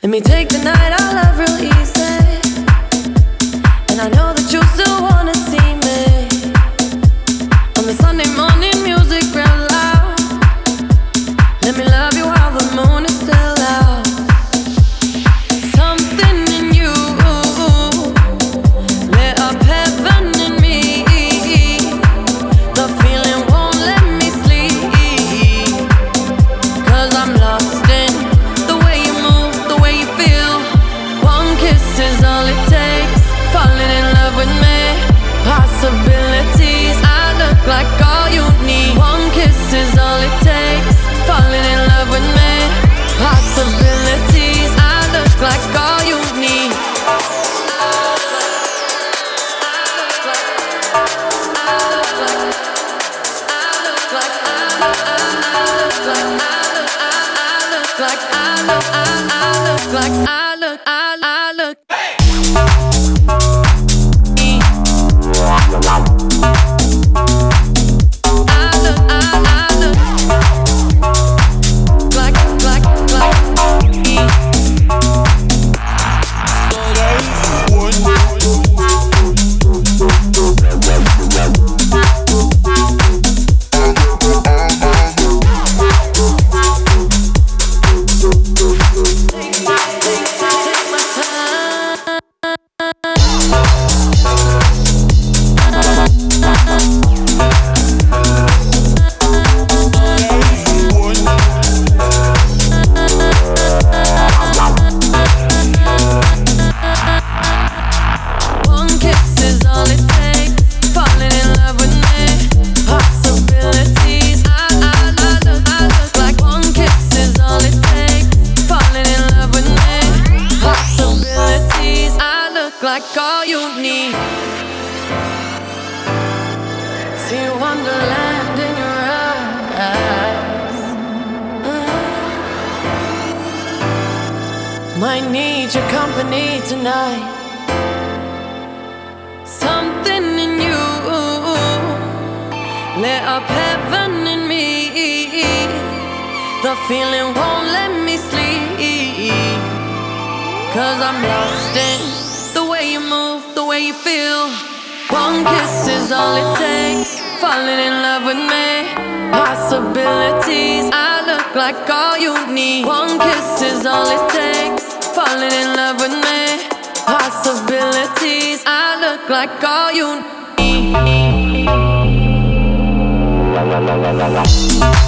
Let me take the night, I love real easy. And I know that you still wanna see me on the Sunday morning, music real loud. Let me love you while the moon is still out. Something in you lit up heaven in me. The feeling won't let me sleep, 'cause I'm lost in the way you move, the way you feel. One kiss is all it takes, falling in love with me. Possibilities, I look like all you need. One kiss is all it takes, falling in love with me. Possibilities, I look like all you need. Like all you need. See wonderland in your eyes. Might need your company tonight. Something in you lit up heaven in me. The feeling won't let me sleep, 'cause I'm lost in the way you move, the way you feel. One kiss is all it takes, falling in love with me. Possibilities, I look like all you need. One kiss is all it takes, falling in love with me. Possibilities, I look like all you need.